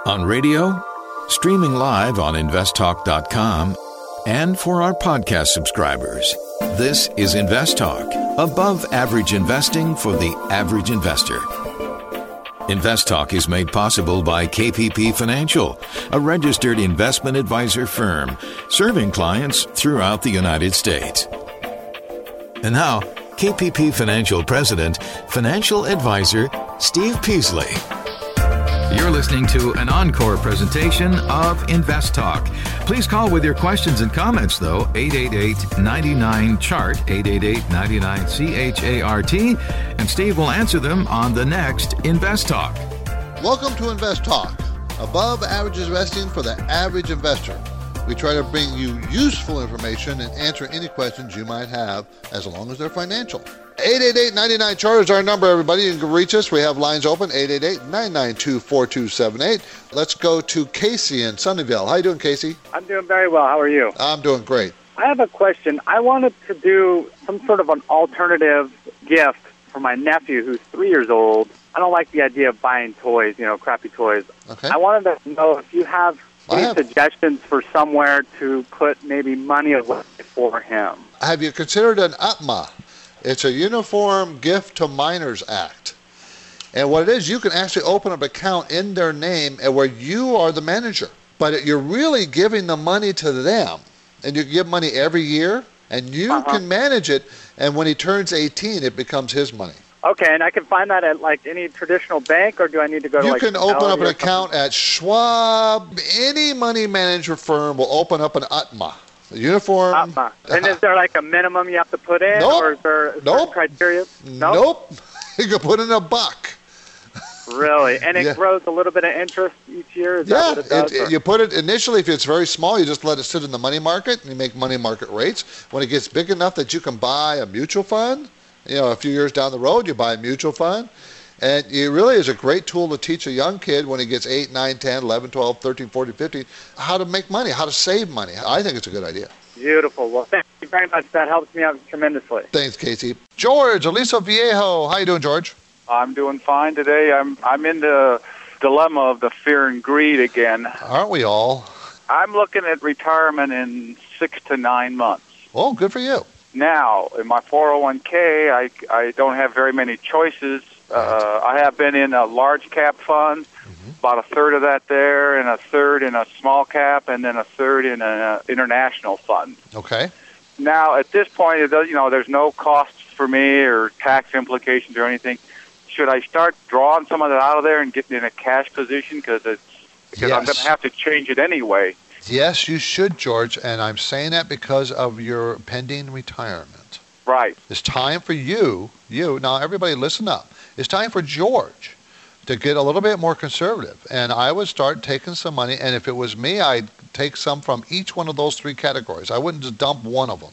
On radio, streaming live on investtalk.com, and for our podcast subscribers. This is Invest Talk, above average investing for the average investor. Invest Talk is made possible by KPP Financial, a registered investment advisor firm serving clients throughout the United States. And now, KPP Financial President, Financial Advisor Steve Peasley. You're listening to an encore presentation of Invest Talk. Please call with your questions and comments, though, 888-99-CHART, 888-99-CHART, and Steve will answer them on the next Invest Talk. Welcome to Invest Talk, above average investing for the average investor. We try to bring you useful information and answer any questions you might have, as long as they're financial. 888-99-CHART is our number, everybody. You can reach us. We have lines open, 888-992-4278. Let's go to Casey in Sunnyvale. How you doing, Casey? I'm doing very well. How are you? I'm doing great. I have a question. I wanted to do some sort of an alternative gift for my nephew who's 3 years old. I don't like the idea of buying toys, crappy toys. Okay. I wanted to know if you have any suggestions for somewhere to put maybe money away for him. Have you considered an UTMA? It's a Uniform Gift to Minors Act. And what it is, you can actually open up an account in their name and where you are the manager. But you're really giving the money to them. And you give money every year, and you can manage it. And when he turns 18, it becomes his money. Okay, and I can find that at any traditional bank, or do I need to go to You can open up an account at Schwab. Any money manager firm will open up an UTMA. The uniform. UTMA. And is there a minimum you have to put in, or is there certain criteria? Nope. You can put in $1. Really? And it grows a little bit of interest each year? Is that what it does, you put it initially, if it's very small, you just let it sit in the money market, and you make money market rates. When it gets big enough that you can buy a mutual fund, a few years down the road, you buy a mutual fund. And it really is a great tool to teach a young kid when he gets 8, 9, 10, 11, 12, 13, 14, 15, how to make money, how to save money. I think it's a good idea. Beautiful. Well, thank you very much. That helps me out tremendously. Thanks, Casey. George, Aliso Viejo. How you doing, George? I'm doing fine today. I'm in the dilemma of the fear and greed again. Aren't we all? I'm looking at retirement in 6 to 9 months. Oh, good for you. Now, in my 401k, I don't have very many choices. I have been in a large cap fund, about a third of that there, and a third in a small cap, and then a third in an international fund. Okay. Now, at this point, there's no costs for me or tax implications or anything. Should I start drawing some of that out of there and getting in a cash position? Because I'm going to have to change it anyway. Yes, you should, George, and I'm saying that because of your pending retirement. Right. It's time for you, now everybody listen up. It's time for George to get a little bit more conservative. And I would start taking some money, and if it was me, I'd take some from each one of those 3 categories. I wouldn't just dump one of them.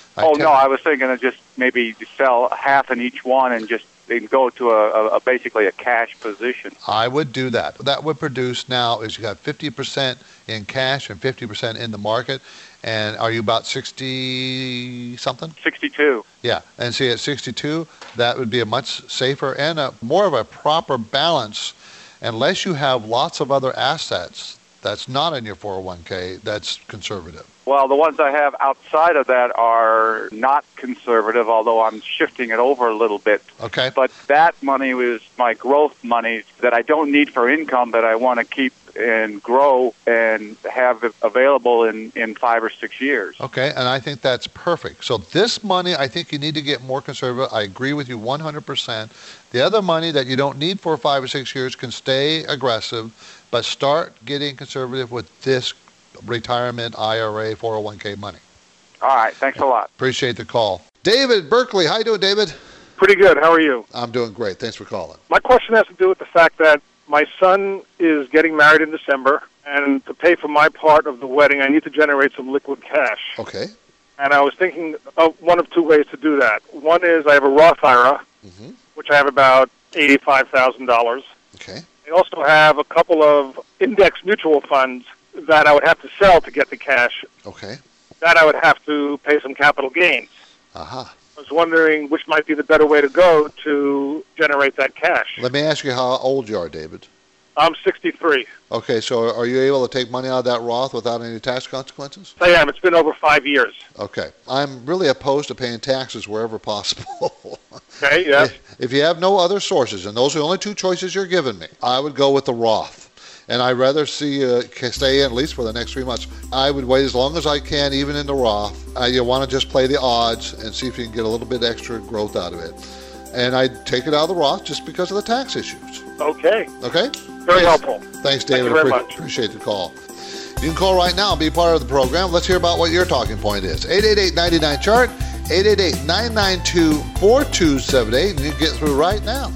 I was thinking of just maybe sell half in each one and just go to basically a cash position. I would do that. That would produce now is you got 50% in cash and 50% in the market. And are you about 60-something? 62. Yeah. And see, at 62, that would be a much safer and more of a proper balance, unless you have lots of other assets that's not in your 401k that's conservative. Well, the ones I have outside of that are not conservative, although I'm shifting it over a little bit. Okay. But that money was my growth money that I don't need for income, that I want to keep and grow and have available in 5 or 6 years. Okay, and I think that's perfect. So this money, I think you need to get more conservative. I agree with you 100%. The other money that you don't need for 5 or 6 years can stay aggressive, but start getting conservative with this retirement IRA 401k money. All right, thanks a lot. Appreciate the call. David, Berkeley. How you doing, David? Pretty good. How are you? I'm doing great. Thanks for calling. My question has to do with the fact that my son is getting married in December, and to pay for my part of the wedding, I need to generate some liquid cash. Okay. And I was thinking of one of 2 ways to do that. One is I have a Roth IRA, which I have about $85,000. Okay. I also have a couple of index mutual funds that I would have to sell to get the cash. Okay. That I would have to pay some capital gains. Uh-huh. I was wondering which might be the better way to go to generate that cash. Let me ask you how old you are, David. I'm 63. Okay, so are you able to take money out of that Roth without any tax consequences? I am. It's been over 5 years. Okay. I'm really opposed to paying taxes wherever possible. Okay, yeah. If you have no other sources, and those are the only two choices you're giving me, I would go with the Roth. And I'd rather see you stay in at least for the next 3 months. I would wait as long as I can, even in the Roth. You want to just play the odds and see if you can get a little bit extra growth out of it. And I'd take it out of the Roth just because of the tax issues. Okay. Okay? Very helpful. Thanks, David. Thank you very much. Appreciate the call. You can call right now and be part of the program. Let's hear about what your talking point is. 888-99-CHART, 888-992-4278, and you can get through right now.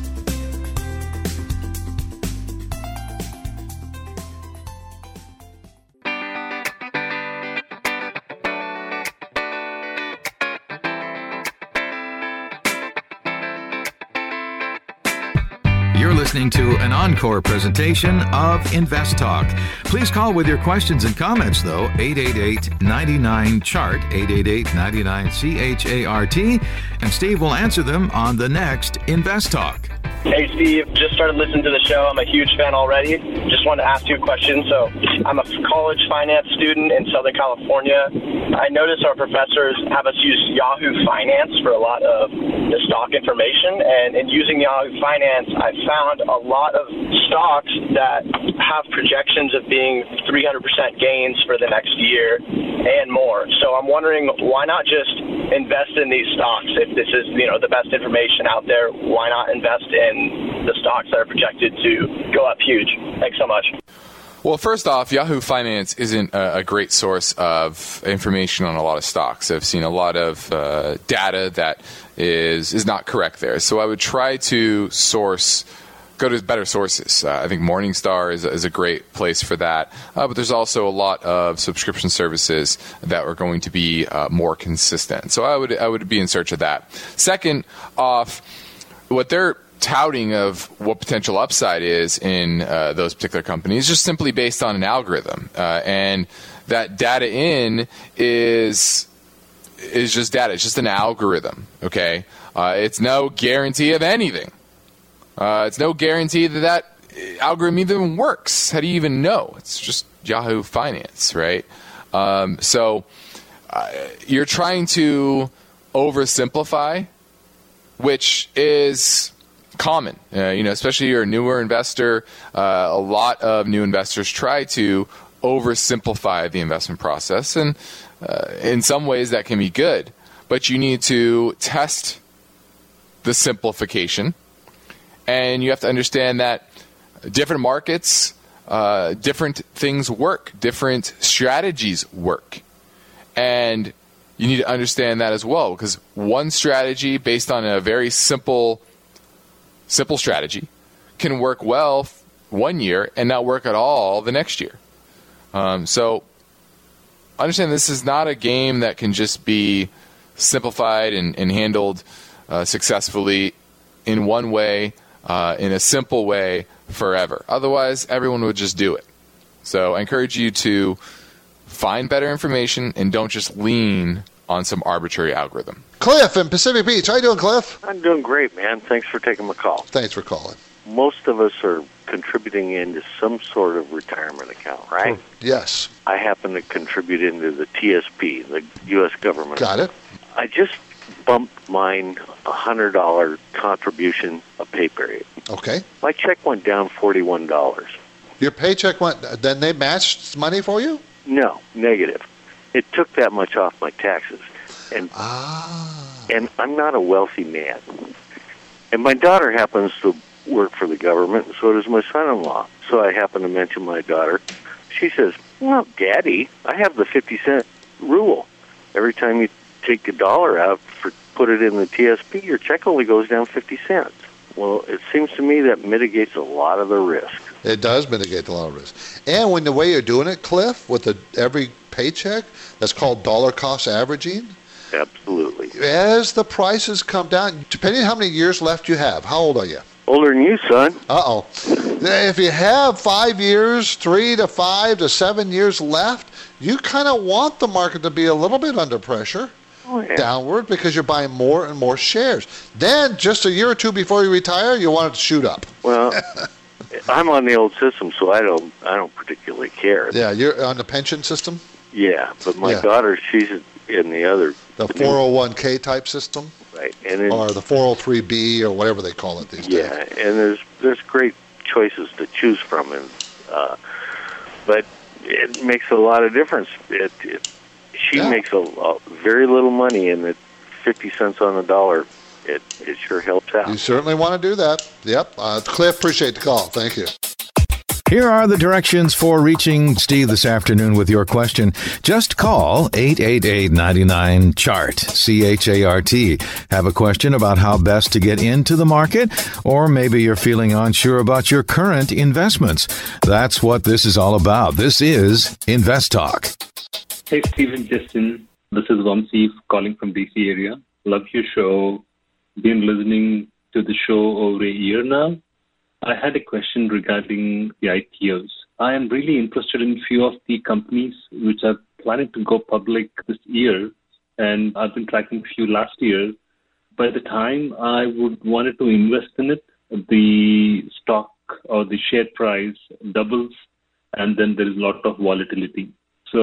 You're listening to an encore presentation of Invest Talk. Please call with your questions and comments, though, 888-99-CHART, 888-99-CHART, and Steve will answer them on the next Invest Talk. Hey, Steve. Just started listening to the show. I'm a huge fan already. Just wanted to ask you a question. So I'm a college finance student in Southern California. I notice our professors have us use Yahoo Finance for a lot of the stock information. And in using Yahoo Finance, I found a lot of stocks that have projections of being 300% gains for the next year and more. So I'm wondering, why not just invest in these stocks? If this is, the best information out there, why not invest in the stocks that are projected to go up huge? Thanks so much. Well, first off, Yahoo Finance isn't a great source of information on a lot of stocks. I've seen a lot of data that is not correct there. So I would try to go to better sources. I think Morningstar is a great place for that. But there's also a lot of subscription services that are going to be more consistent. So I would be in search of that. Second off, what they're touting of what potential upside is in those particular companies just simply based on an algorithm. And that data in is just data. It's just an algorithm, okay? It's no guarantee of anything. It's no guarantee that algorithm even works. How do you even know? It's just Yahoo Finance, right? So you're trying to oversimplify, which is common. Especially you're a newer investor. A lot of new investors try to oversimplify the investment process, and in some ways that can be good. But you need to test the simplification. And you have to understand that different markets, different things work, different strategies work. And you need to understand that as well, because one strategy based on a very simple strategy can work well 1 year and not work at all the next year. So understand this is not a game that can just be simplified and handled successfully in one way, in a simple way forever. Otherwise, everyone would just do it. So I encourage you to find better information and don't just lean on some arbitrary algorithm. Cliff in Pacific Beach. How you doing, Cliff? I'm doing great, man. Thanks for taking my call. Thanks for calling. Most of us are contributing into some sort of retirement account, right? Yes. I happen to contribute into the TSP, the U.S. government. Got it. I just bumped mine $100 contribution a pay period. Okay. My check went down $41. Your paycheck then they matched money for you? No, negative. It took that much off my taxes. And I'm not a wealthy man. And my daughter happens to work for the government, and so does my son-in-law. So I happen to mention my daughter. She says, well, Daddy, I have the 50-cent rule. Every time you take $1 out, put it in the TSP, your check only goes down 50 cents. Well, it seems to me that mitigates a lot of the risk. It does mitigate a lot of risk. And when the way you're doing it, Cliff, with every paycheck, that's called dollar cost averaging. Absolutely. As the prices come down, depending on how many years left you have. How old are you? Older than you, son. Uh-oh. If you have 5 years, 3 to 5 to 7 years left, you kind of want the market to be a little bit under pressure. Oh, yeah. Downward, because you're buying more and more shares. Then, just a year or two before you retire, you want it to shoot up. Well, I'm on the old system, so I don't particularly care. Yeah, you're on the pension system? Yeah, but my daughter, she's in the other. The 401k type system? Right. Or the 403b or whatever they call it these days. Yeah, and there's great choices to choose from, but it makes a lot of difference. She makes a very little money, and at 50 cents on the dollar, it sure helps out. You certainly want to do that. Yep. Cliff, appreciate the call. Thank you. Here are the directions for reaching Steve this afternoon with your question. Just call 888-99-CHART, C-H-A-R-T. Have a question about how best to get into the market, or maybe you're feeling unsure about your current investments. That's what this is all about. This is Invest Talk. Hey, Steve and Justin. This is Vamsi calling from DC area. Love your show. Been listening to the show over a year now. I had a question regarding the IPOs. I am really interested in a few of the companies which are planning to go public this year, and I've been tracking a few last year. By the time I would wanted to invest in it, the stock or the share price doubles, and then there is a lot of volatility.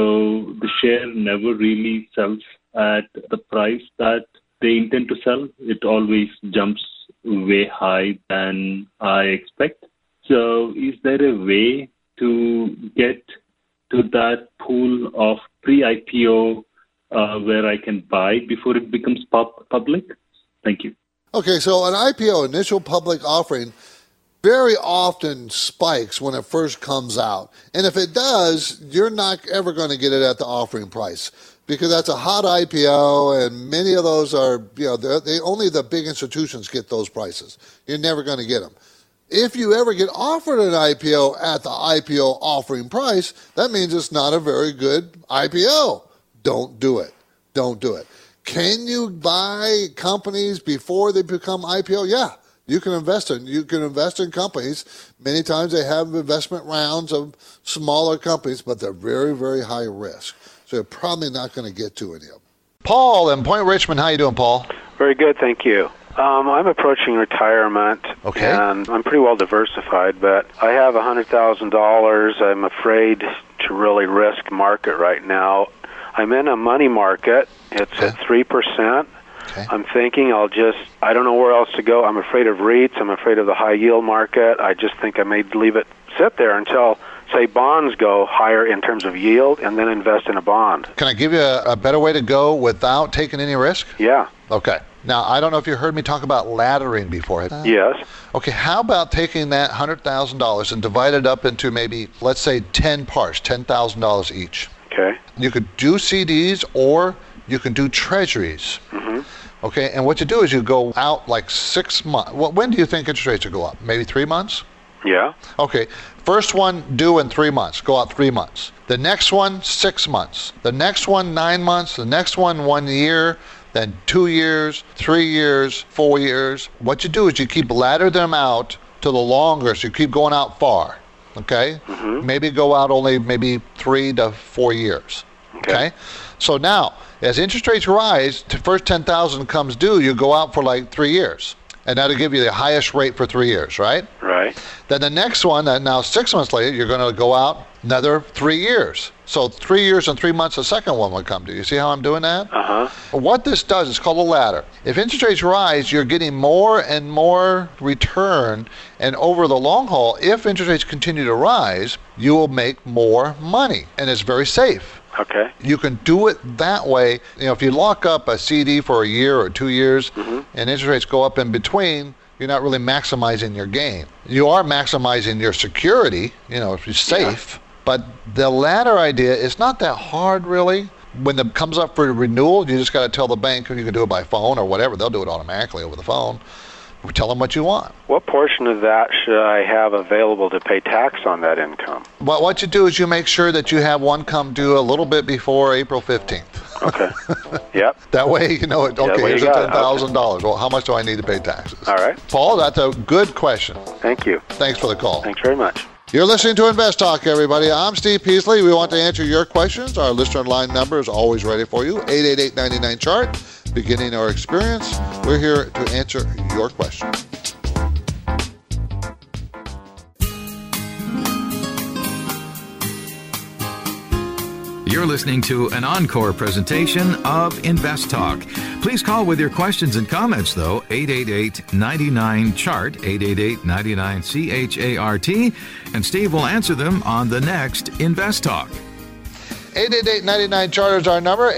So the share never really sells at the price that they intend to sell. It always jumps way high than I expect. So is there a way to get to that pool of pre-IPO where I can buy before it becomes public? Thank you. Okay, so an IPO, initial public offering, very often spikes when it first comes out. And if it does, you're not ever going to get it at the offering price, because that's a hot IPO, and many of those are, only the big institutions get those prices. You're never going to get them. If you ever get offered an IPO at the IPO offering price, that means it's not a very good IPO. Don't do it. Don't do it. Can you buy companies before they become IPO? Yeah. You can invest in companies. Many times they have investment rounds of smaller companies, but they're very, very high risk. So you're probably not going to get to any of them. Paul in Point Richmond, how you doing, Paul? Very good, thank you. I'm approaching retirement, and I'm pretty well diversified, but I have $100,000. I'm afraid to really risk market right now. I'm in a money market. It's at 3%. Okay. I'm thinking I don't know where else to go. I'm afraid of REITs. I'm afraid of the high yield market. I just think I may sit there until, say, bonds go higher in terms of yield, and then invest in a bond. Can I give you a better way to go without taking any risk? Yeah. Okay. Now, I don't know if you heard me talk about laddering before. Yes. Okay, how about taking that $100,000 and divide it up into maybe, let's say, 10 parts, $10,000 each. Okay. You could do CDs or you can do treasuries. Mm-hmm. Okay, and what you do is you go out like 6 months. Well, when do you think interest rates will go up? Maybe 3 months? Yeah. Okay, first one due in 3 months. Go out 3 months. The next one, 6 months. The next one, 9 months. The next one, 1 year. Then 2 years, 3 years, 4 years. What you do is you keep ladder them out to the longer, so you keep going out far. Okay? Mm-hmm. Maybe go out only maybe 3 to 4 years. Okay? So now, as interest rates rise, the first $10,000 comes due, you go out for like 3 years. And that'll give you the highest rate for 3 years, right? Right. Then the next one, now 6 months later, you're going to go out another 3 years. So 3 years and 3 months, the second one will come due. You see how I'm doing that? Uh-huh. What this does is called a ladder. If interest rates rise, you're getting more and more return. And over the long haul, if interest rates continue to rise, you will make more money. And it's very safe. Okay. You can do it that way. If you lock up a CD for a year or 2 years, mm-hmm. and interest rates go up in between, you're not really maximizing your gain. You are maximizing your security, if you're safe. Yeah. But the ladder idea is not that hard, really. When it comes up for renewal, you just got to tell the bank, you can do it by phone or whatever. They'll do it automatically over the phone. Tell them what you want. What portion of that should I have available to pay tax on that income? Well, what you do is you make sure that you have one come due a little bit before April 15th. Okay. Yep. That way you know it. Okay, here's $10,000. Okay. Well, how much do I need to pay taxes? All right. Paul, that's a good question. Thank you. Thanks for the call. Thanks very much. You're listening to Invest Talk, everybody. I'm Steve Peasley. We want to answer your questions. Our listener line number is always ready for you, 888-99-CHART. Beginning our experience, we're here to answer your question. You're listening to an encore presentation of Invest Talk. Please call with your questions and comments, though, 888-99-CHART, 888-99-CHART, and Steve will answer them on the next Invest Talk. 888-99-CHART is our number,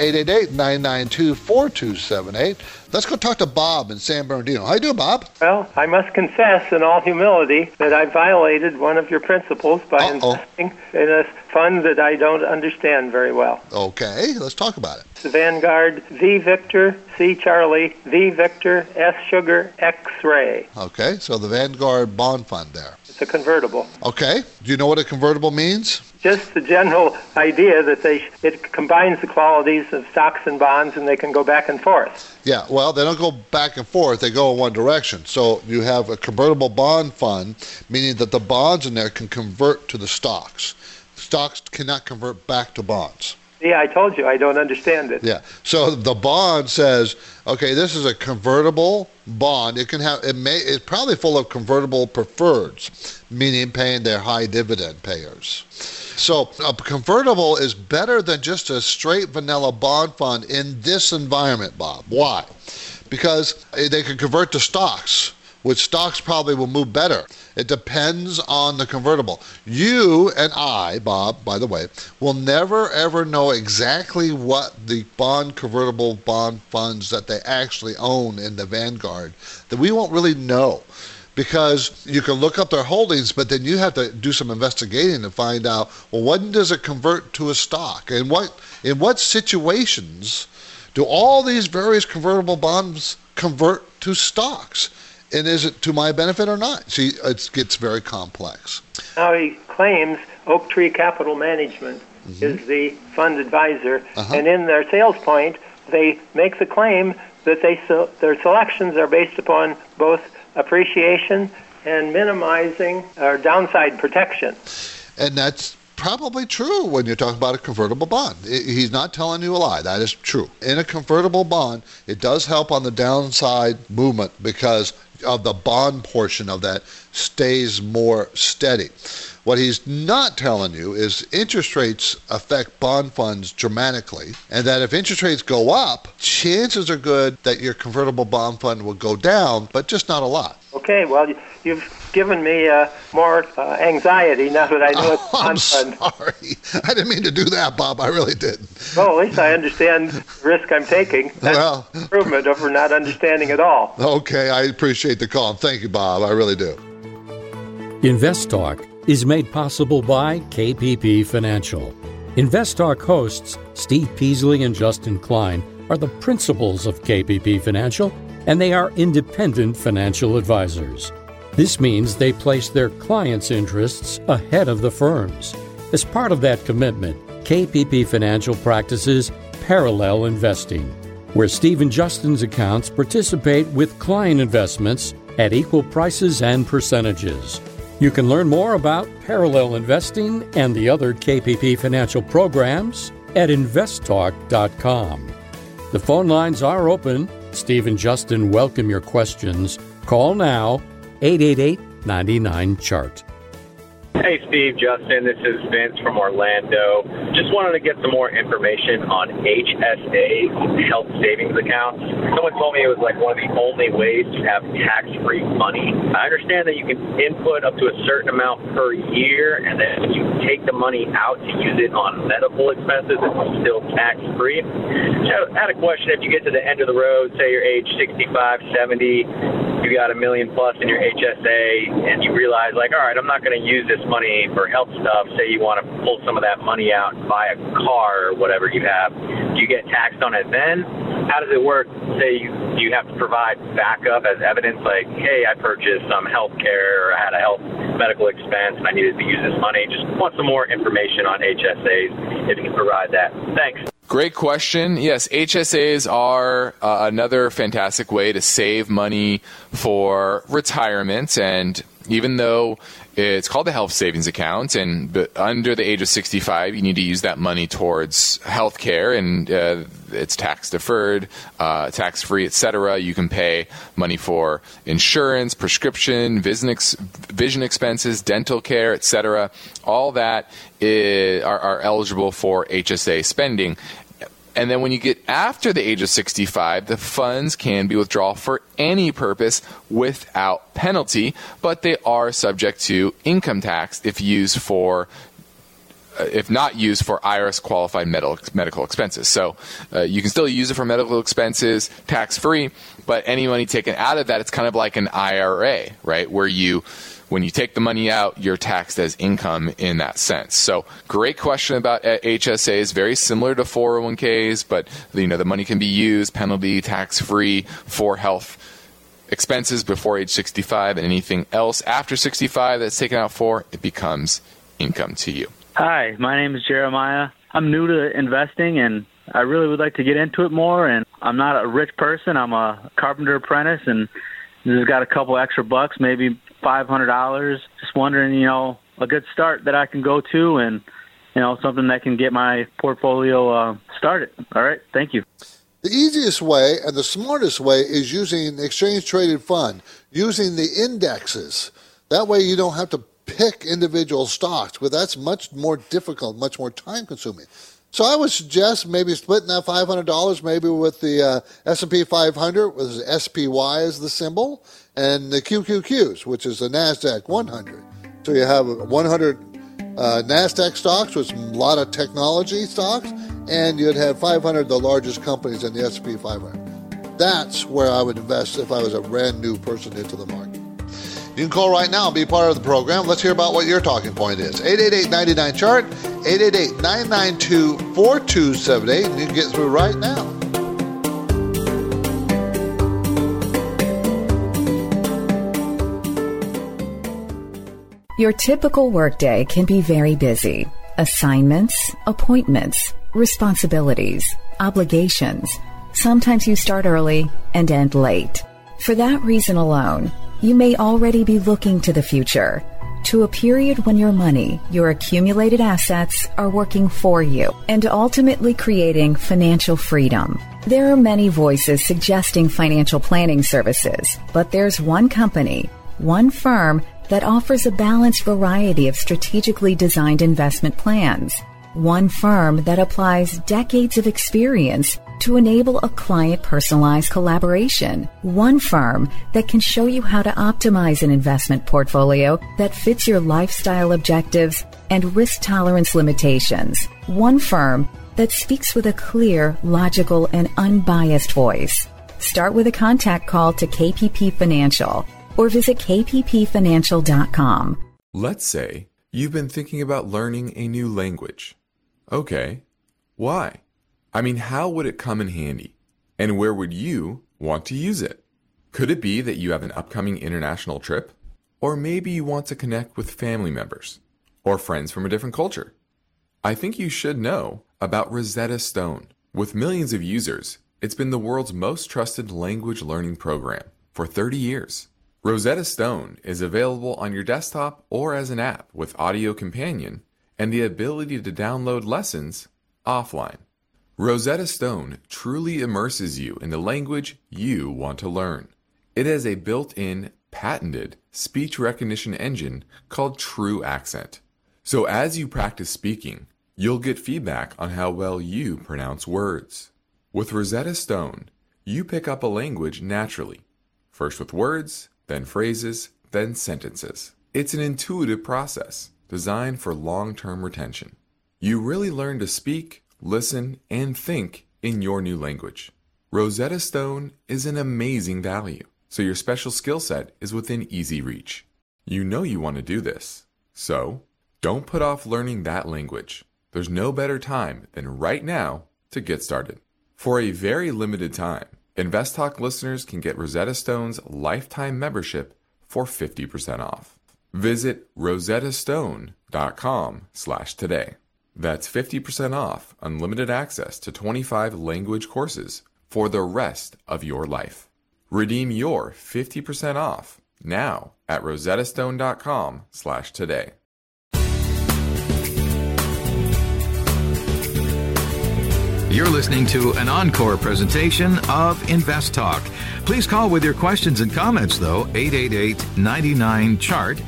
888-992-4278. Let's go talk to Bob in San Bernardino. How you doing, Bob? Well, I must confess in all humility that I violated one of your principles by investing in a fund that I don't understand very well. Okay, let's talk about it. It's the Vanguard V Victor, C Charlie, V Victor, S Sugar, X-Ray. Okay, so the Vanguard bond fund there. It's a convertible. Okay, do you know what a convertible means? Just the general idea that it combines the qualities of stocks and bonds, and they can go back and forth. Yeah, well, they don't go back and forth. They go in one direction. So you have a convertible bond fund, meaning that the bonds in there can convert to the stocks. Stocks cannot convert back to bonds. Yeah, I told you I don't understand it. Yeah. So the bond says, okay, this is a convertible bond. It's probably full of convertible preferreds, meaning paying their high dividend payers. So a convertible is better than just a straight vanilla bond fund in this environment, Bob. Why? Because they can convert to stocks, which stocks probably will move better. It depends on the convertible. You and I, Bob, by the way, will never ever know exactly what the convertible bond funds that they actually own in the Vanguard, that we won't really know. Because you can look up their holdings, but then you have to do some investigating to find out, well, when does it convert to a stock? And in what situations do all these various convertible bonds convert to stocks? And is it to my benefit or not? See, it gets very complex. Now he claims Oak Tree Capital Management is the fund advisor, and in their sales point, they make the claim that their selections are based upon both appreciation and minimizing or downside protection. And that's probably true when you're talking about a convertible bond. He's not telling you a lie. That is true. In a convertible bond, it does help on the downside movement because of the bond portion of that stays more steady. What he's not telling you is interest rates affect bond funds dramatically, and that if interest rates go up, chances are good that your convertible bond fund will go down, but just not a lot. Okay, well, you've given me more anxiety now that I know it's a bond fund. I'm sorry. I didn't mean to do that, Bob. I really didn't. Well, at least I understand the risk I'm taking. That's an improvement over not understanding at all. Okay, I appreciate the call. Thank you, Bob. I really do. Invest Talk is made possible by KPP Financial. Invest Talk hosts Steve Peasley and Justin Klein are the principals of KPP Financial, and they are independent financial advisors. This means they place their clients' interests ahead of the firm's. As part of that commitment, KPP Financial practices parallel investing, where Steve and Justin's accounts participate with client investments at equal prices and percentages. You can learn more about parallel investing and the other KPP Financial programs at investtalk.com. The phone lines are open. Steve and Justin welcome your questions. Call now, 888-99-CHART. Hey, Steve, Justin, this is Vince from Orlando. Just wanted to get some more information on HSA health savings accounts. Someone told me it was like one of the only ways to have tax-free money. I understand that you can input up to a certain amount per year, and then when you take the money out to use it on medical expenses, it's still tax-free. So I had a question. If you get to the end of the road, say you're age 65, 70, you got $1 million plus in your HSA, and you realize, like, all right, I'm not going to use this money for health stuff. Say you want to pull some of that money out and buy a car or whatever you have. Do you get taxed on it then? How does it work? Say you have to provide backup as evidence, like, hey, I purchased some health care or I had a health medical expense and I needed to use this money. Just want some more information on HSAs if you can provide that. Thanks. Great question. Yes, HSAs are another fantastic way to save money for retirement. And even though it's called a health savings account, but under the age of 65, you need to use that money towards health care, and it's tax deferred, tax free, etc. You can pay money for insurance, prescription, vision expenses, dental care, etc. All that are eligible for HSA spending. And then when you get after the age of 65, the funds can be withdrawn for any purpose without penalty, but they are subject to income tax if not used for IRS qualified medical expenses. So you can still use it for medical expenses tax-free, but any money taken out of that, it's kind of like an IRA, right? Where when you take the money out, you're taxed as income in that sense. So great question about HSAs, very similar to 401ks, but the money can be used penalty tax-free for health expenses before age 65, and anything else after 65 that's taken out for, it becomes income to you. Hi, my name is Jeremiah. I'm new to investing, and I really would like to get into it more, and I'm not a rich person. I'm a carpenter apprentice, and just got a couple extra bucks, maybe $500. Just wondering, a good start that I can go to, and, something that can get my portfolio started. All right, thank you. The easiest way and the smartest way is using an exchange-traded fund, using the indexes. That way you don't have to pick individual stocks, but that's much more difficult, much more time-consuming. So I would suggest maybe splitting that $500 maybe with the S&P 500, with SPY as the symbol, and the QQQs, which is the NASDAQ 100. So you have 100 NASDAQ stocks with a lot of technology stocks, and you'd have 500 of the largest companies in the S&P 500. That's where I would invest if I was a brand new person into the market. You can call right now and be part of the program. Let's hear about what your talking point is. 888-99-CHART, 888-992-4278, and you can get through right now. Your typical workday can be very busy. Assignments, appointments, responsibilities, obligations. Sometimes you start early and end late. For that reason alone, you may already be looking to the future, to a period when your money, your accumulated assets, are working for you and ultimately creating financial freedom. There are many voices suggesting financial planning services, but there's one company, one firm that offers a balanced variety of strategically designed investment plans. One firm that applies decades of experience to enable a client-personalized collaboration. One firm that can show you how to optimize an investment portfolio that fits your lifestyle objectives and risk tolerance limitations. One firm that speaks with a clear, logical, and unbiased voice. Start with a contact call to KPP Financial or visit kppfinancial.com. Let's say you've been thinking about learning a new language. Okay, why? I mean, how would it come in handy? And where would you want to use it? Could it be that you have an upcoming international trip? Or maybe you want to connect with family members or friends from a different culture? I think you should know about Rosetta Stone. With millions of users, it's been the world's most trusted language learning program for 30 years. Rosetta Stone is available on your desktop or as an app with Audio Companion and the ability to download lessons offline. Rosetta Stone truly immerses you in the language you want to learn. It has a built-in, patented speech recognition engine called True Accent. So as you practice speaking, you'll get feedback on how well you pronounce words. With Rosetta Stone, you pick up a language naturally, first with words, then phrases, then sentences. It's an intuitive process designed for long-term retention. You really learn to speak, listen, and think in your new language. Rosetta Stone is an amazing value, so your special skill set is within easy reach. You know you want to do this, so don't put off learning that language. There's no better time than right now to get started. For a very limited time, InvestTalk listeners can get Rosetta Stone's lifetime membership for 50% off. Visit rosettastone.com/today. That's 50% off unlimited access to 25 language courses for the rest of your life. Redeem your 50% off now at rosettastone.com/today. You're listening to an encore presentation of Invest Talk. Please call with your questions and comments, though, 888-99-CHART,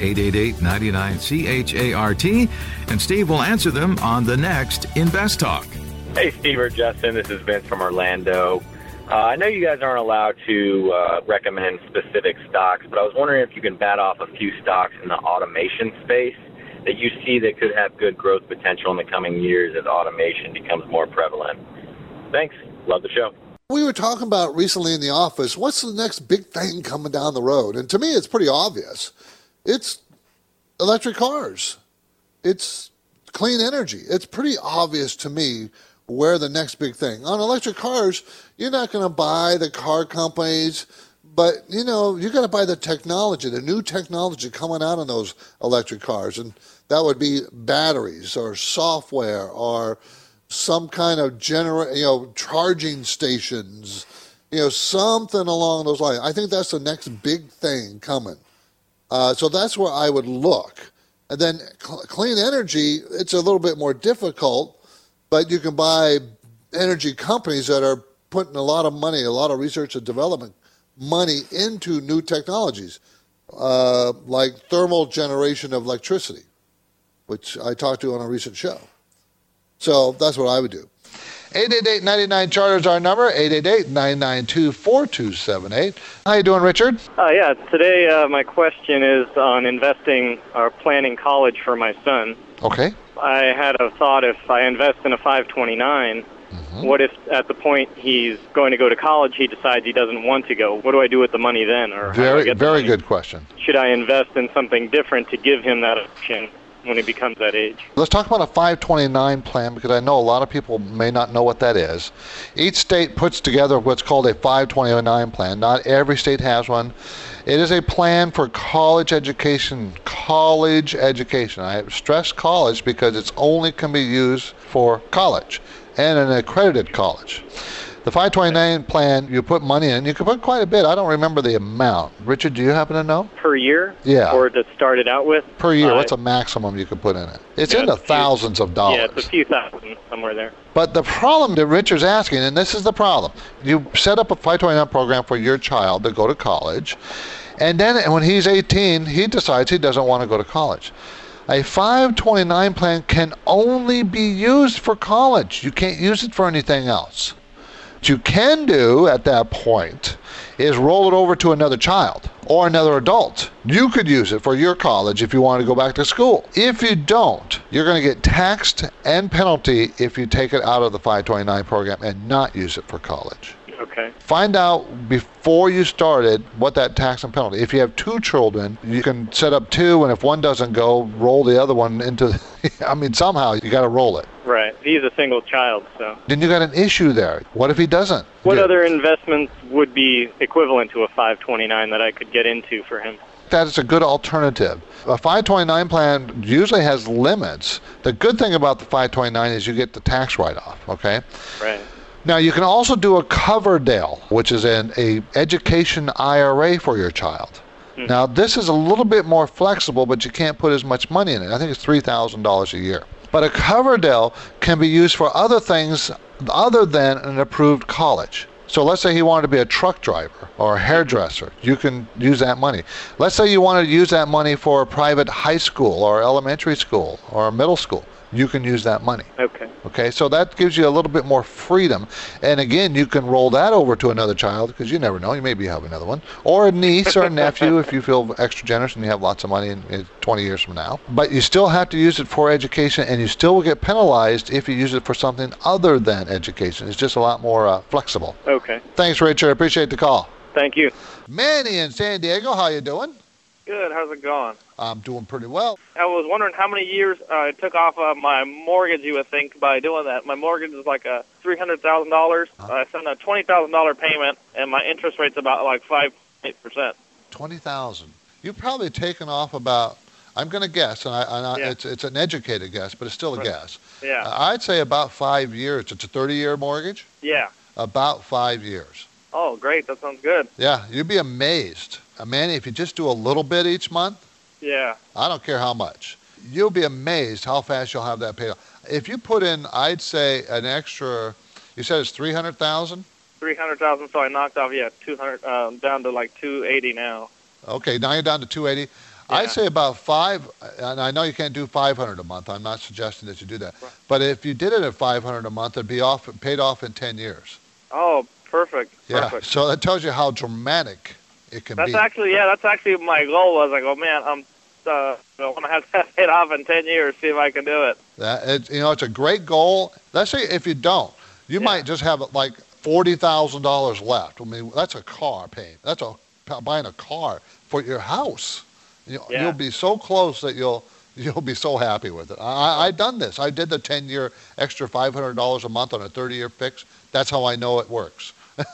888-99-CHART, and Steve will answer them on the next Invest Talk. Hey, Steve or Justin, this is Vince from Orlando. I know you guys aren't allowed to recommend specific stocks, but I was wondering if you can bat off a few stocks in the automation space that you see that could have good growth potential in the coming years as automation becomes more prevalent. Thanks. Love the show. We were talking about recently in the office, what's the next big thing coming down the road? And to me, it's pretty obvious. It's electric cars. It's clean energy. It's pretty obvious to me where the next big thing. On electric cars, you're not going to buy the car companies, but, you know, you got to buy the technology, the new technology coming out of those electric cars. And that would be batteries or software or some kind of charging stations, something along those lines. I think that's the next big thing coming. So that's where I would look. And then clean energy, it's a little bit more difficult, but you can buy energy companies that are putting a lot of money, a lot of research and development money into new technologies, like thermal generation of electricity, which I talked to on a recent show. So that's what I would do. 888-99-CHART is our number, 888-992-4278. How you doing, Richard? Yeah, today my question is on investing or planning college for my son. Okay. I had a thought, if I invest in a 529, what if at the point he's going to go to college, he decides he doesn't want to go? What do I do with the money then? Or very good question. Should I invest in something different to give him that option when he becomes that age? Let's talk about a 529 plan, because I know a lot of people may not know what that is. Each state puts together what's called a 529 plan. Not every state has one. It is a plan for college education. College education. I stress college because it's only can be used for college and an accredited college. The 529 plan, you put money in. You can put quite a bit. I don't remember the amount. Richard, do you happen to know? Per year? Yeah. Or to start it out with? Per year. What's the maximum you can put in it? It's in the thousands of dollars. Yeah, it's a few thousand, somewhere there. But the problem that Richard's asking, and this is the problem, you set up a 529 program for your child to go to college, and then when he's 18, he decides he doesn't want to go to college. A 529 plan can only be used for college. You can't use it for anything else. What you can do at that point is roll it over to another child or another adult. You could use it for your college if you want to go back to school. If you don't, you're going to get taxed and penalty if you take it out of the 529 program and not use it for college. Okay. Find out before you started what that tax and penalty. If you have two children, you can set up two, and if one doesn't go, roll the other one into, somehow you got to roll it. Right. He's a single child, so. Then you got an issue there. What if he doesn't? What other investments would be equivalent to a 529 that I could get into for him? That is a good alternative. A 529 plan usually has limits. The good thing about the 529 is you get the tax write-off, okay? Right. Now, you can also do a Coverdell, which is an education IRA for your child. Now, this is a little bit more flexible, but you can't put as much money in it. I think it's $3,000 a year. But a Coverdell can be used for other things other than an approved college. So let's say he wanted to be a truck driver or a hairdresser. You can use that money. Let's say you wanted to use that money for a private high school or elementary school or middle school. You can use that money. Okay, so that gives you a little bit more freedom. And again, you can roll that over to another child, because you never know, you maybe have another one, or a niece or a nephew if you feel extra generous and you have lots of money in 20 years from now. But you still have to use it for education, and you still will get penalized if you use it for something other than education. It's just a lot more flexible. Okay. Thanks, Richard. Appreciate the call. Thank you. Manny in San Diego, how you doing? Good. How's it going? I'm doing pretty well. I was wondering how many years I took off my mortgage, you would think, by doing that. My mortgage is like a $300,000. I send a $20,000 payment, and my interest rate's about like 5.8%. $20,000. You've probably taken off about, I'm going to guess, and it's an educated guess, but it's still a guess. Yeah. I'd say about 5 years. It's a 30-year mortgage? Yeah. About 5 years. Oh, great. That sounds good. Yeah, you'd be amazed. Manny, if you just do a little bit each month, Yeah. I don't care how much, you'll be amazed how fast you'll have that paid off. If you put in, I'd say, an extra, you said it's 300,000? 300,000, so I knocked off, 200, down to like 280 now. Okay, now you're down to 280. I'd say about and I know you can't do 500 a month. I'm not suggesting that you do that. Right. But if you did it at 500 a month, it'd be paid off in 10 years. Oh, perfect. Yeah, Perfect. so that tells you how dramatic it can be. That's actually my goal. I was like, oh man, I want to have that paid off in 10 years, see if I can do it. It's a great goal. Let's say if you don't, you might just have like $40,000 left. I mean, that's a car payment. That's buying a car for your house. You'll be so close that you'll be so happy with it. I've done this. I did the 10-year extra $500 a month on a 30-year fix. That's how I know it works.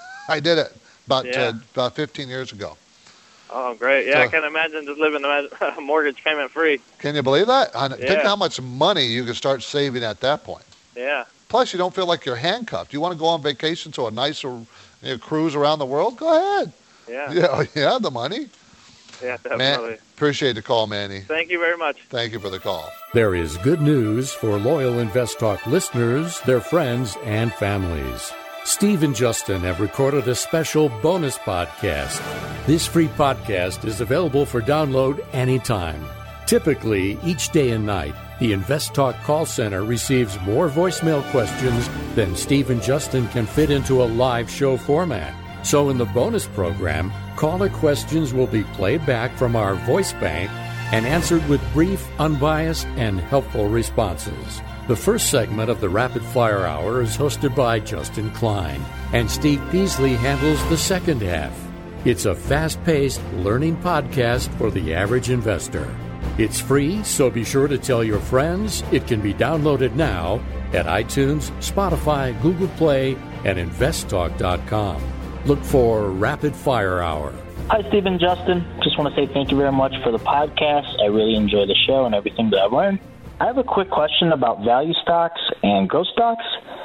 I did it about 15 years ago. Oh, great. Yeah, so, I can imagine just living a mortgage payment free. Can you believe that? Think how much money you can start saving at that point. Yeah. Plus, you don't feel like you're handcuffed. You want to go on vacation to a nicer cruise around the world? Go ahead. Yeah. Yeah, the money. Yeah, definitely. Appreciate the call, Manny. Thank you very much. Thank you for the call. There is good news for loyal Invest Talk listeners, their friends, and families. Steve and Justin have recorded a special bonus podcast. This free podcast is available for download anytime. Typically, each day and night, the Invest Talk call center receives more voicemail questions than Steve and Justin can fit into a live show format. So in the bonus program, caller questions will be played back from our voice bank and answered with brief, unbiased, and helpful responses. The first segment of the Rapid Fire Hour is hosted by Justin Klein, and Steve Peasley handles the second half. It's a fast-paced learning podcast for the average investor. It's free, so be sure to tell your friends. It can be downloaded now at iTunes, Spotify, Google Play, and investtalk.com. Look for Rapid Fire Hour. Hi, Steve and Justin. Just want to say thank you very much for the podcast. I really enjoy the show and everything that I've learned. I have a quick question about value stocks and growth stocks.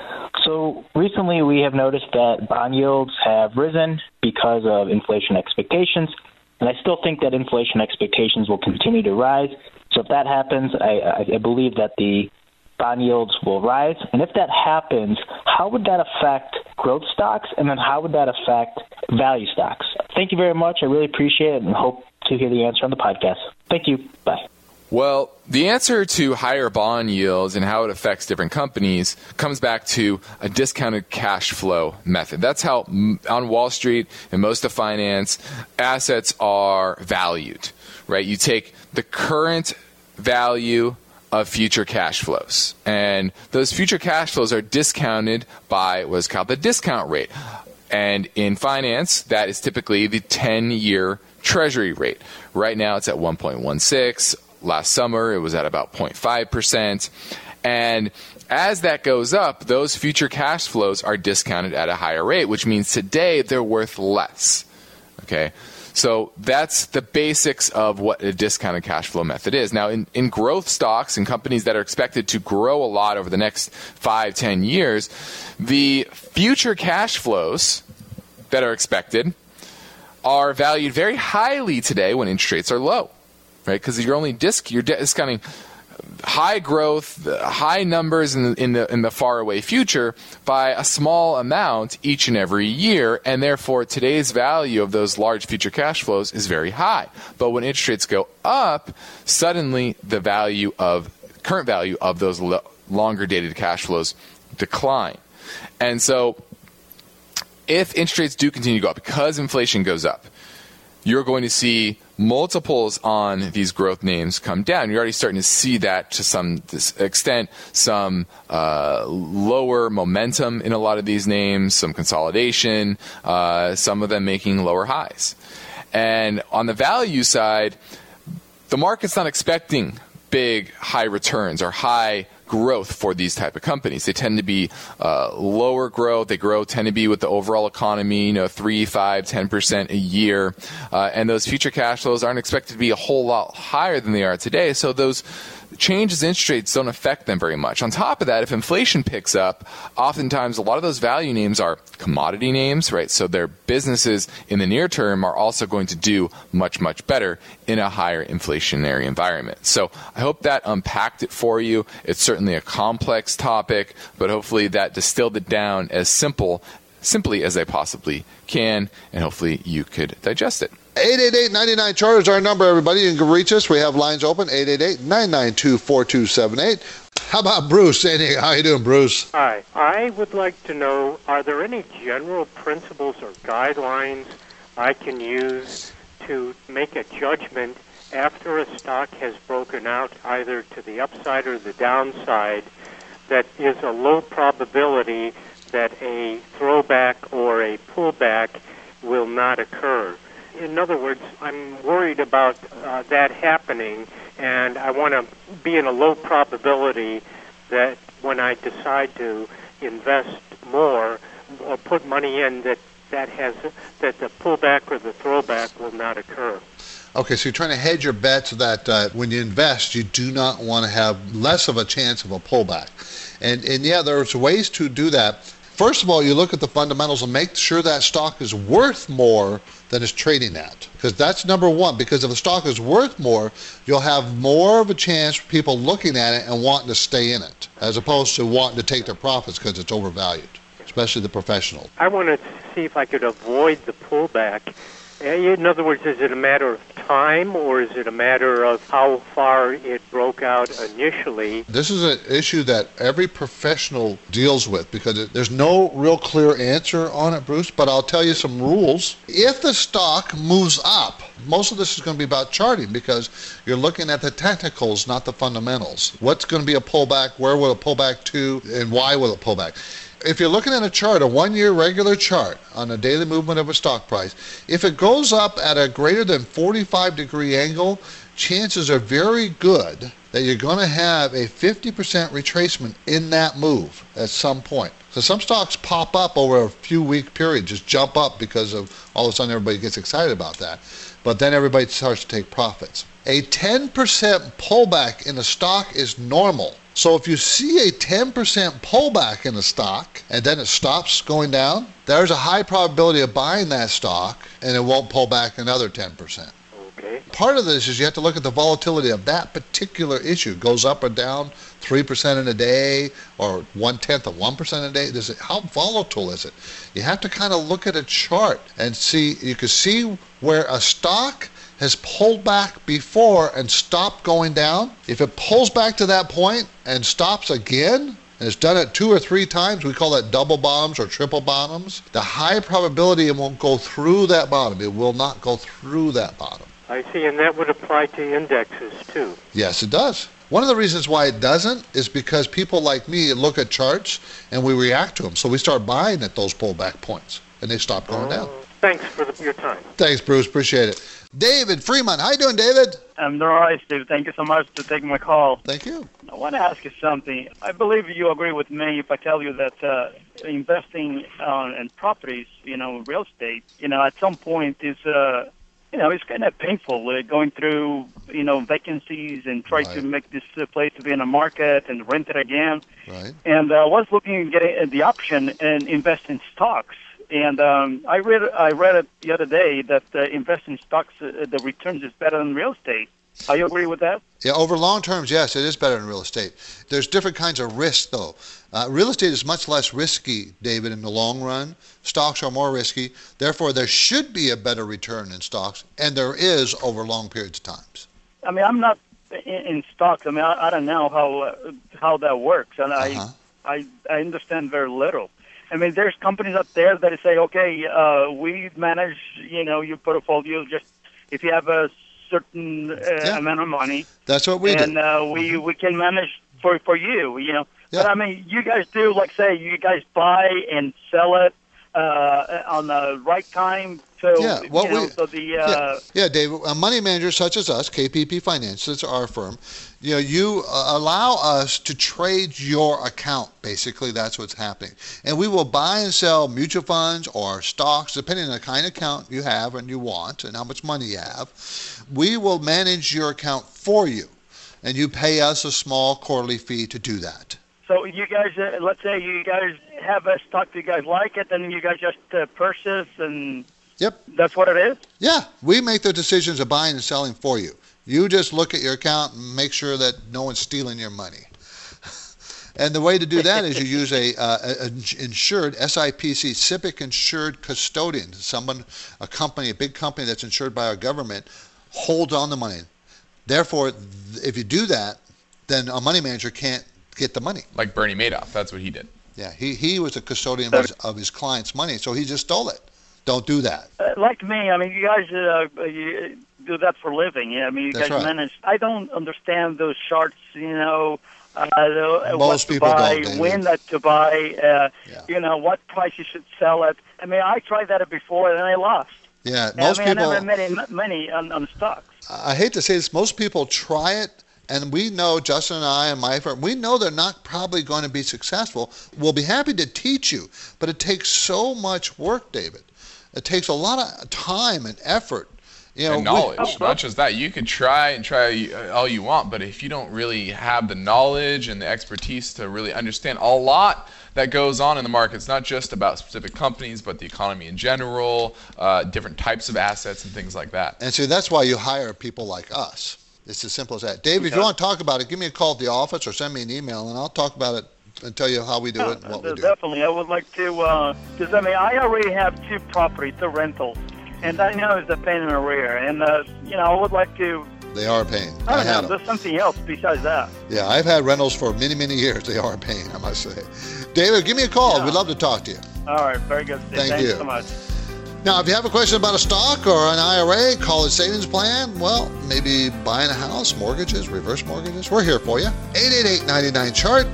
So recently we have noticed that bond yields have risen because of inflation expectations, and I still think that inflation expectations will continue to rise. So if that happens, I believe that the bond yields will rise. And if that happens, how would that affect growth stocks, and then how would that affect value stocks? Thank you very much. I really appreciate it and hope to hear the answer on the podcast. Thank you. Bye. Well, the answer to higher bond yields and how it affects different companies comes back to a discounted cash flow method. That's how on Wall Street and most of finance, assets are valued, right? You take the current value of future cash flows, and those future cash flows are discounted by what's called the discount rate. And in finance, that is typically the 10-year Treasury rate. Right now, it's at 1.16. Last summer, it was at about 0.5%. And as that goes up, those future cash flows are discounted at a higher rate, which means today they're worth less. Okay? So that's the basics of what a discounted cash flow method is. Now, in growth stocks and companies that are expected to grow a lot over the next 5-10 years, the future cash flows that are expected are valued very highly today when interest rates are low, right? Because you're discounting high growth, high numbers in the far away future by a small amount each and every year, and therefore today's value of those large future cash flows is very high. But when interest rates go up, suddenly the current value of those longer dated cash flows decline. And so if interest rates do continue to go up because inflation goes up, you're going to see multiples on these growth names come down. You're already starting to see that to some extent, some lower momentum in a lot of these names, some consolidation, some of them making lower highs. And on the value side, the market's not expecting big high returns or high growth for these type of companies. They tend to be lower growth. They tend to be with the overall economy, 3, 5, 10% a year. And those future cash flows aren't expected to be a whole lot higher than they are today. So those changes in interest rates don't affect them very much. On top of that, if inflation picks up, oftentimes a lot of those value names are commodity names, right? So their businesses in the near term are also going to do much, much better in a higher inflationary environment. So I hope that unpacked it for you. It's certainly a complex topic, but hopefully that distilled it down as simply as I possibly can, and hopefully you could digest it. 888-99-CHART is our number, everybody. You can reach us. We have lines open, 888-992-4278. How about Bruce? How you doing, Bruce? Hi. I would like to know, are there any general principles or guidelines I can use to make a judgment after a stock has broken out either to the upside or the downside that is a low probability that a throwback or a pullback will not occur? In other words, I'm worried about that happening, and I want to be in a low probability that when I decide to invest more or put money in, that the pullback or the throwback will not occur. Okay, so you're trying to hedge your bet so that when you invest, you do not want to have less of a chance of a pullback. And yeah, there's ways to do that. First of all, you look at the fundamentals and make sure that stock is worth more than it's trading at. Because that's number one. Because if the stock is worth more, you'll have more of a chance for people looking at it and wanting to stay in it, as opposed to wanting to take their profits because it's overvalued, especially the professional. I want to see if I could avoid the pullback. In other words, is it a matter of time, or is it a matter of how far it broke out initially? This is an issue that every professional deals with because there's no real clear answer on it, Bruce, but I'll tell you some rules. If the stock moves up, most of this is going to be about charting because you're looking at the technicals, not the fundamentals. What's going to be a pullback? Where will it pull back to? And why will it pull back? If you're looking at a chart, a one-year regular chart on a daily movement of a stock price, if it goes up at a greater than 45-degree angle, chances are very good that you're going to have a 50% retracement in that move at some point. So some stocks pop up over a few-week period, just jump up because of all of a sudden everybody gets excited about that. But then everybody starts to take profits. A 10% pullback in a stock is normal. So if you see a 10% pullback in the stock and then it stops going down, there's a high probability of buying that stock and it won't pull back another 10%. Okay. Part of this is you have to look at the volatility of that particular issue. It goes up or down 3% in a day or 1/10 of 1% a day. How volatile is it? You have to kind of look at a chart and see. You can see where a stock has pulled back before and stopped going down. If it pulls back to that point and stops again, and it's done it 2 or 3 times, we call that double bottoms or triple bottoms, the high probability it won't go through that bottom. It will not go through that bottom. I see, and that would apply to indexes too. Yes, it does. One of the reasons why it doesn't is because people like me look at charts and we react to them. So we start buying at those pullback points and they stop going down. Thanks for your time. Thanks, Bruce. Appreciate it. David Fremont. How you doing, David? I'm doing all right, Steve. Thank you so much for taking my call. Thank you. I want to ask you something. I believe you agree with me if I tell you that investing in properties, real estate, at some point is, it's kind of painful going through, vacancies and try to make this place to be in a market and rent it again. Right. And I was looking at getting the option and invest in stocks. And I read it the other day that investing in stocks, the returns is better than real estate. Do you agree with that? Yeah, over long terms, yes, it is better than real estate. There's different kinds of risk, though. Real estate is much less risky, David, in the long run. Stocks are more risky. Therefore, there should be a better return in stocks, and there is over long periods of times. I mean, I'm not in stocks. I mean, I don't know how that works, and I understand very little. I mean, there's companies out there that say, okay, we manage, your portfolio just if you have a certain amount of money. That's what we do. And we can manage for you, Yeah. But, I mean, you guys do, like, say, you guys buy and sell it on the right time So, Yeah, yeah, Dave, a money manager such as us, KPP Finance, that's our firm, you allow us to trade your account. Basically, that's what's happening. And we will buy and sell mutual funds or stocks, depending on the kind of account you have and you want and how much money you have. We will manage your account for you, and you pay us a small quarterly fee to do that. So you guys, let's say you guys have a stock that you guys like it, and you guys just purchase, and yep, that's what it is? Yeah, we make the decisions of buying and selling for you. You just look at your account and make sure that no one's stealing your money. And the way to do that is you use a insured SIPC, SIPC insured custodian, a company, a big company that's insured by our government, holds on the money. Therefore, if you do that, then a money manager can't get the money. Like Bernie Madoff, that's what he did. Yeah, he was a custodian of his client's money, so he just stole it. Don't do that. Like me, I mean, you guys you do that for a living. Yeah, I mean, you That's guys right. manage. I don't understand those charts, Most what to people buy, don't, David. when that to buy, what price you should sell it. I mean, I tried that before and I lost. Yeah, And most I people. never made money on stocks. I hate to say this, most people try it, and we know, Justin and I and my firm, we know they're not probably going to be successful. We'll be happy to teach you, but it takes so much work, David. It takes a lot of time and effort. And knowledge, not just that. You can try all you want, but if you don't really have the knowledge and the expertise to really understand a lot that goes on in the market, it's not just about specific companies, but the economy in general, different types of assets and things like that. And so that's why you hire people like us. It's as simple as that. Dave, if you want to talk about it, give me a call at the office or send me an email, and I'll talk about it and tell you how we do it and what we do. Definitely. I would like to, because, I already have 2 properties, the rentals, and I know it's a pain in the rear, and, I would like to... They are a pain. I had don't know, them. there's something else besides that. Yeah, I've had rentals for many, many years. They are a pain, I must say. David, give me a call. Yeah. We'd love to talk to you. All right, very good, Steve. Thank Thanks you. so much. Now, if you have a question about a stock or an IRA, college savings plan, well, maybe buying a house, mortgages, reverse mortgages, we're here for you. 888-99-CHART,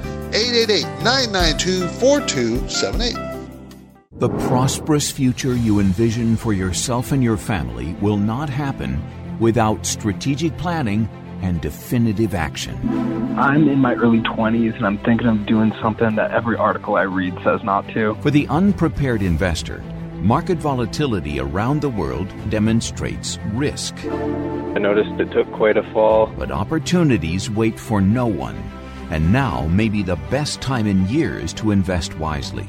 888-992-4278. The prosperous future you envision for yourself and your family will not happen without strategic planning and definitive action. I'm in my early 20s and I'm thinking of doing something that every article I read says not to. For the unprepared investor, market volatility around the world demonstrates risk. I noticed it took quite a fall. But opportunities wait for no one. And now may be the best time in years to invest wisely.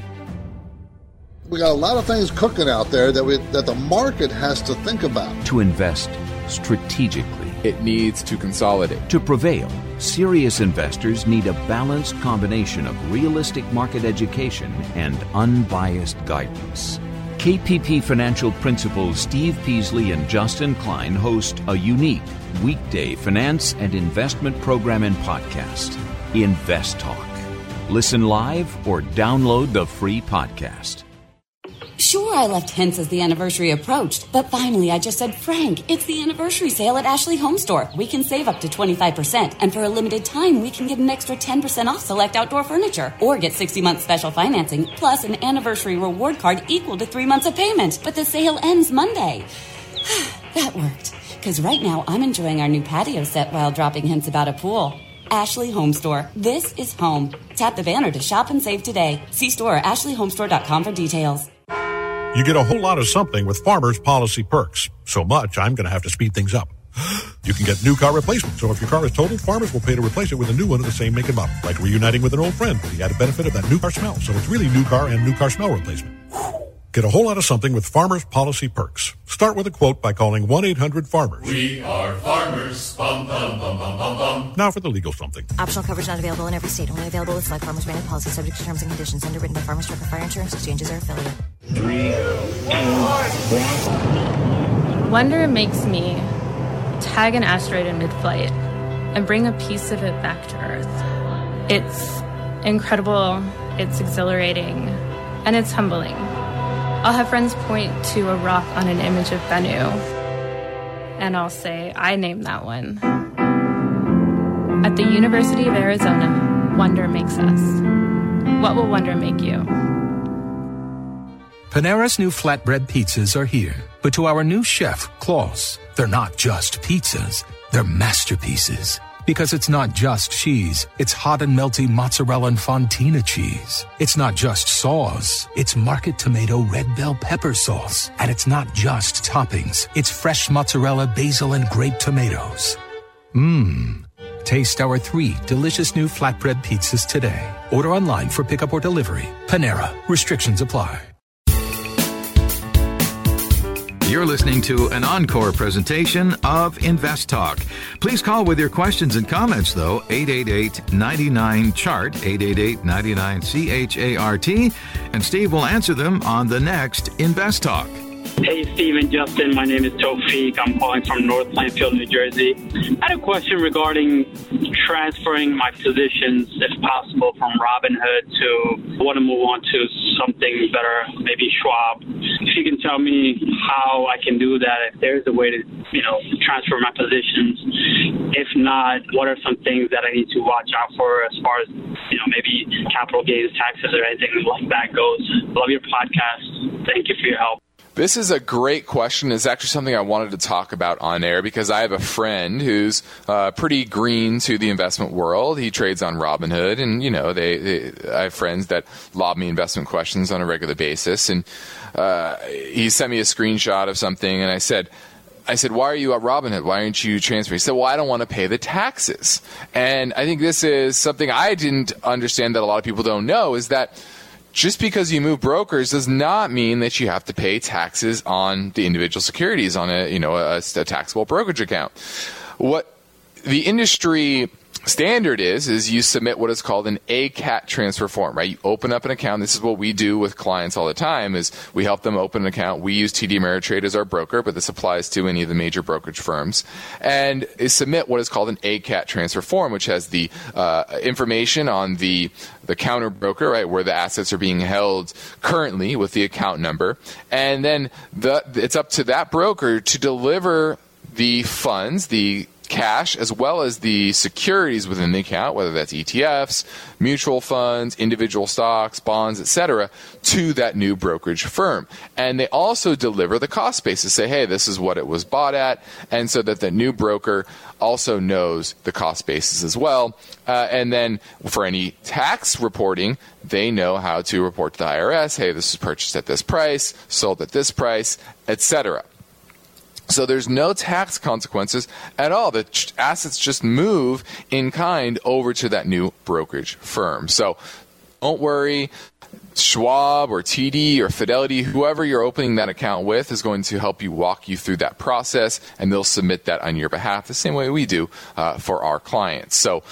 We got a lot of things cooking out there that the market has to think about. To invest strategically. It needs to consolidate. To prevail, serious investors need a balanced combination of realistic market education and unbiased guidance. KPP Financial Principals Steve Peasley and Justin Klein host a unique weekday finance and investment program and podcast, Invest Talk. Listen live or download the free podcast. Sure, I left hints as the anniversary approached, but finally I just said, Frank, it's the anniversary sale at Ashley Home Store. We can save up to 25%, and for a limited time, we can get an extra 10% off select outdoor furniture, or get 60-month special financing, plus an anniversary reward card equal to 3 months of payment. But the sale ends Monday. That worked, because right now I'm enjoying our new patio set while dropping hints about a pool. Ashley Home Store. This is home. Tap the banner to shop and save today. See store or ashleyhomestore.com for details. You get a whole lot of something with Farmers Policy Perks. So much, I'm going to have to speed things up. You can get new car replacement. So if your car is totaled, Farmers will pay to replace it with a new one of the same make and model. Like reuniting with an old friend with the added benefit of that new car smell. So it's really new car and new car smell replacement. Get a whole lot of something with Farmers Policy Perks. Start with a quote by calling 1-800-FARMERS. We are farmers. Bum, bum, bum, bum, bum, bum. Now for the legal something. Optional coverage not available in every state. Only available with select Farmers branded policy subject to terms and conditions. Underwritten by Farmers Truck or Fire Insurance Exchanges or affiliate. 3, 2, 1. Wonder makes me tag an asteroid in mid-flight and bring a piece of it back to Earth. It's incredible, it's exhilarating, and it's humbling. I'll have friends point to a rock on an image of Bennu, and I'll say, I named that one. At the University of Arizona, wonder makes us. What will wonder make you? Panera's new flatbread pizzas are here. But to our new chef, Klaus, they're not just pizzas, they're masterpieces. Because it's not just cheese, it's hot and melty mozzarella and fontina cheese. It's not just sauce, it's market tomato red bell pepper sauce. And it's not just toppings, it's fresh mozzarella, basil, and grape tomatoes. Taste our 3 delicious new flatbread pizzas today. Order online for pickup or delivery. Panera. Restrictions apply. You're listening to an encore presentation of Invest Talk. Please call with your questions and comments, though, 888-99-CHART, 888-99-CHART, and Steve will answer them on the next Invest Talk. Hey, Steve and Justin. My name is Tofik. I'm calling from North Plainfield, New Jersey. I had a question regarding transferring my positions, if possible, from Robinhood to I want to move on to something better, maybe Schwab. If you can tell me how I can do that, if there's a way to, transfer my positions. If not, what are some things that I need to watch out for as far as, maybe capital gains taxes or anything like that goes? Love your podcast. Thank you for your help. This is a great question. It's actually something I wanted to talk about on air because I have a friend who's pretty green to the investment world. He trades on Robinhood, and I have friends that lob me investment questions on a regular basis. And he sent me a screenshot of something, and I said, why are you at Robinhood? Why aren't you transferring? He said, well, I don't want to pay the taxes. And I think this is something I didn't understand that a lot of people don't know, is that just because you move brokers does not mean that you have to pay taxes on the individual securities on a taxable brokerage account. What the industry standard is you submit what is called an ACAT transfer form, right? You open up an account. This is what we do with clients all the time is we help them open an account. We use TD Ameritrade as our broker, but this applies to any of the major brokerage firms. And submit what is called an ACAT transfer form, which has the information on the counter broker, right, where the assets are being held currently with the account number. And then it's up to that broker to deliver the funds, the cash, as well as the securities within the account, whether that's ETFs, mutual funds, individual stocks, bonds, etc., to that new brokerage firm. And they also deliver the cost basis, say, hey, this is what it was bought at, and so that the new broker also knows the cost basis as well. And then for any tax reporting, they know how to report to the IRS, hey, this was purchased at this price, sold at this price, etc. So there's no tax consequences at all. The assets just move in kind over to that new brokerage firm. So don't worry. Schwab or TD or Fidelity, whoever you're opening that account with is going to help you walk you through that process, and they'll submit that on your behalf the same way we do for our clients. So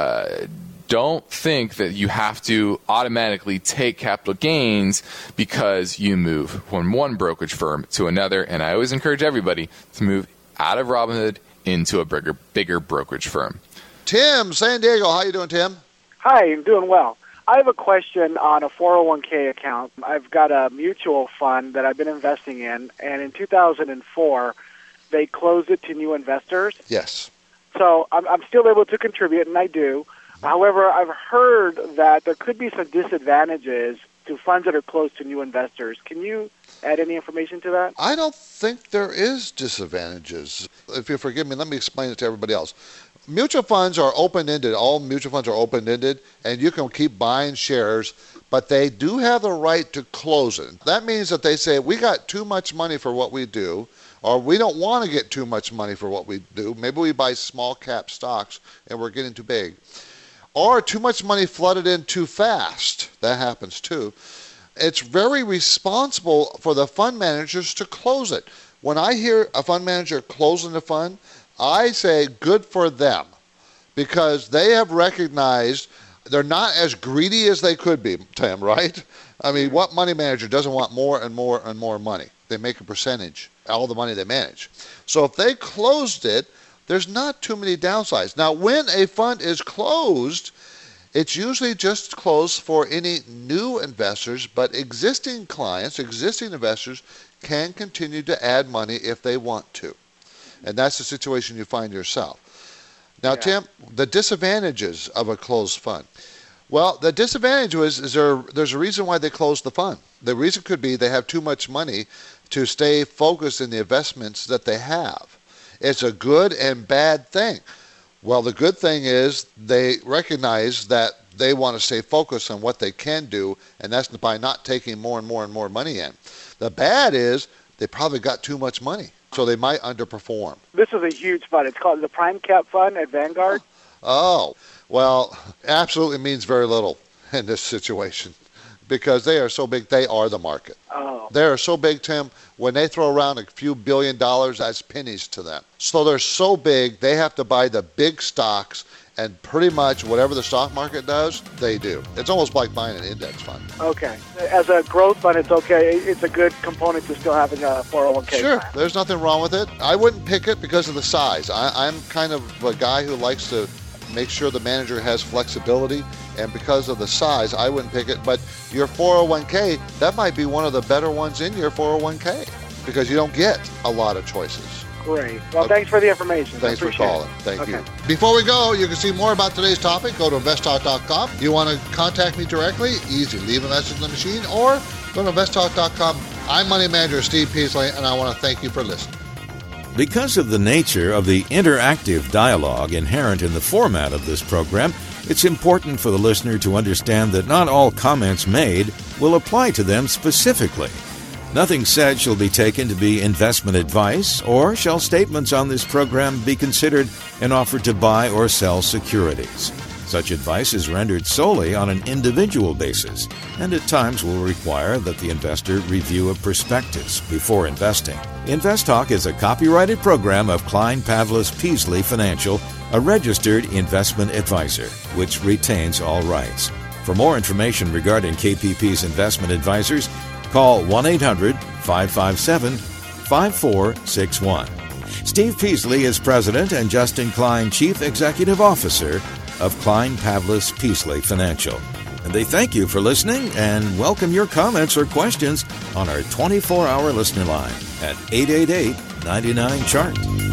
don't think that you have to automatically take capital gains because you move from one brokerage firm to another. And I always encourage everybody to move out of Robinhood into a bigger brokerage firm. Tim, San Diego. How you doing, Tim? Hi, I'm doing well. I have a question on a 401k account. I've got a mutual fund that I've been investing in, and in 2004, they closed it to new investors. Yes. So I'm still able to contribute, and I do. However, I've heard that there could be some disadvantages to funds that are closed to new investors. Can you add any information to that? I don't think there is disadvantages. If you forgive me, let me explain it to everybody else. Mutual funds are open-ended. All mutual funds are open-ended, and you can keep buying shares, but they do have the right to close it. That means that they say, we got too much money for what we do, or we don't want to get too much money for what we do. Maybe we buy small cap stocks, and we're getting too big. Or too much money flooded in too fast. That happens too. It's very responsible for the fund managers to close it. When I hear a fund manager closing the fund, I say good for them, because they have recognized they're not as greedy as they could be, Tim, right? I mean, what money manager doesn't want more and more and more money? They make a percentage, all the money they manage. So if they closed it, there's not too many downsides. Now, when a fund is closed, it's usually just closed for any new investors, but existing clients, existing investors can continue to add money if they want to. And that's the situation you find yourself. Now, Tim, the disadvantages of a closed fund. Well, the disadvantage is there's a reason why they closed the fund. The reason could be they have too much money to stay focused in the investments that they have. It's a good and bad thing. Well, the good thing is they recognize that they want to stay focused on what they can do, and that's by not taking more and more and more money in. The bad is they probably got too much money, so they might underperform. This is a huge fund. It's called the Prime Cap Fund at Vanguard. Oh, well, absolutely means very little in this situation because they are so big, they are the market. Oh. They are so big, Tim, when they throw around a few $1 billion, that's pennies to them. So they're so big, they have to buy the big stocks, and pretty much whatever the stock market does, they do. It's almost like buying an index fund. Okay. As a growth fund, it's okay. It's a good component to still having a 401k. Sure. plan. There's nothing wrong with it. I wouldn't pick it because of the size. I'm kind of a guy who likes to make sure the manager has flexibility, and because of the size, I wouldn't pick it. But your 401k, that might be one of the better ones in your 401k because you don't get a lot of choices. Great. Well, thanks for the information. Thanks for calling. Thank you. Okay. Before we go, you can see more about today's topic. Go to investtalk.com. You want to contact me directly? Easy. Leave a message in the machine or go to investtalk.com. I'm Money Manager Steve Peasley, and I want to thank you for listening. Because of the nature of the interactive dialogue inherent in the format of this program, it's important for the listener to understand that not all comments made will apply to them specifically. Nothing said shall be taken to be investment advice, or shall statements on this program be considered an offer to buy or sell securities. Such advice is rendered solely on an individual basis, and at times will require that the investor review a prospectus before investing. InvestTalk is a copyrighted program of Klein Pavlis Peasley Financial, a registered investment advisor, which retains all rights. For more information regarding KPP's investment advisors, call 1-800-557-5461. Steve Peasley is President and Justin Klein Chief Executive Officer of Klein Pavlis Peasley Financial. And they thank you for listening and welcome your comments or questions on our 24-hour listener line at 888-99-CHART.